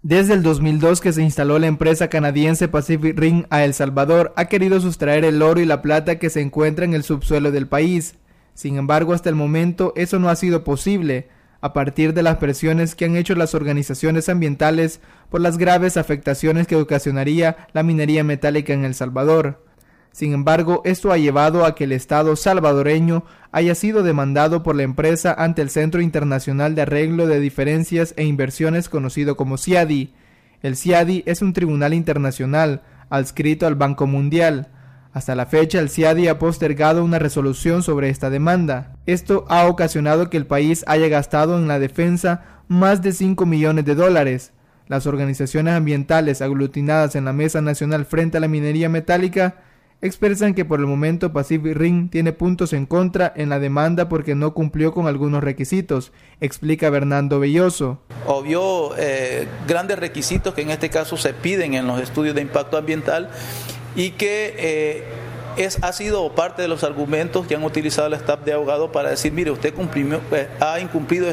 Desde el 2002 que se instaló la empresa canadiense Pacific Rim a El Salvador, ha querido sustraer el oro y la plata que se encuentra en el subsuelo del país. Sin embargo, hasta el momento eso no ha sido posible, a partir de las presiones que han hecho las organizaciones ambientales por las graves afectaciones que ocasionaría la minería metálica en El Salvador. Sin embargo, esto ha llevado a que el Estado salvadoreño haya sido demandado por la empresa ante el Centro Internacional de Arreglo de Diferencias e Inversiones conocido como CIADI. El CIADI es un tribunal internacional adscrito al Banco Mundial. Hasta la fecha, el CIADI ha postergado una resolución sobre esta demanda. Esto ha ocasionado que el país haya gastado en la defensa más de $5 millones. Las organizaciones ambientales aglutinadas en la Mesa Nacional frente a la minería metálica expresan que por el momento Pacific Rim tiene puntos en contra en la demanda porque no cumplió con algunos requisitos, explica Bernardo Belloso. Obvio grandes requisitos que en este caso se piden en los estudios de impacto ambiental y que ha sido parte de los argumentos que han utilizado el staff de abogado para decir, mire, usted ha incumplido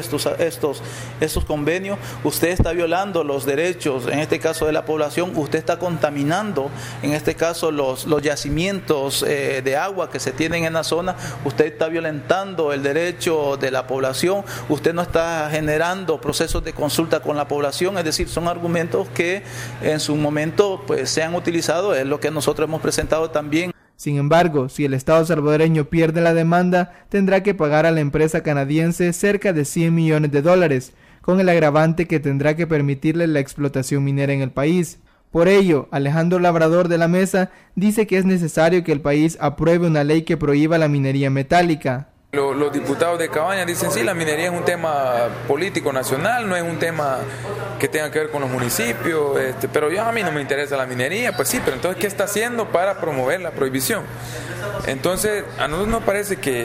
estos convenios, usted está violando los derechos, en este caso de la población, usted está contaminando, en este caso los yacimientos de agua que se tienen en la zona, usted está violentando el derecho de la población, usted no está generando procesos de consulta con la población, es decir, son argumentos que en su momento pues se han utilizado, es lo que nosotros hemos presentado también. Sin embargo, si el Estado salvadoreño pierde la demanda, tendrá que pagar a la empresa canadiense cerca de $100 millones, con el agravante que tendrá que permitirle la explotación minera en el país. Por ello, Alejandro Labrador de la Mesa dice que es necesario que el país apruebe una ley que prohíba la minería metálica. Los diputados de Cabañas dicen, sí, la minería es un tema político nacional, no es un tema que tenga que ver con los municipios, pero a mí no me interesa la minería. Pues sí, pero entonces, ¿qué está haciendo para promover la prohibición? Entonces, a nosotros nos parece que,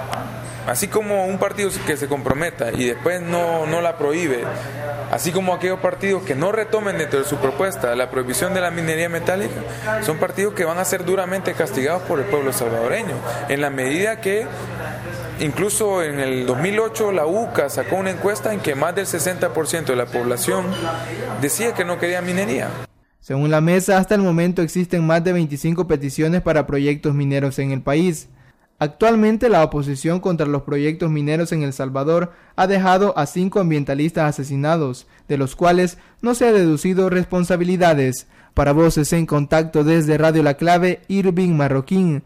así como un partido que se comprometa y después no la prohíbe, así como aquellos partidos que no retomen dentro de su propuesta la prohibición de la minería metálica, son partidos que van a ser duramente castigados por el pueblo salvadoreño, en la medida que incluso en el 2008 la UCA sacó una encuesta en que más del 60% de la población decía que no quería minería. Según la mesa, hasta el momento existen más de 25 peticiones para proyectos mineros en el país. Actualmente la oposición contra los proyectos mineros en El Salvador ha dejado a 5 ambientalistas asesinados, de los cuales no se ha deducido responsabilidades. Para Voces en Contacto desde Radio La Clave, Irving Marroquín.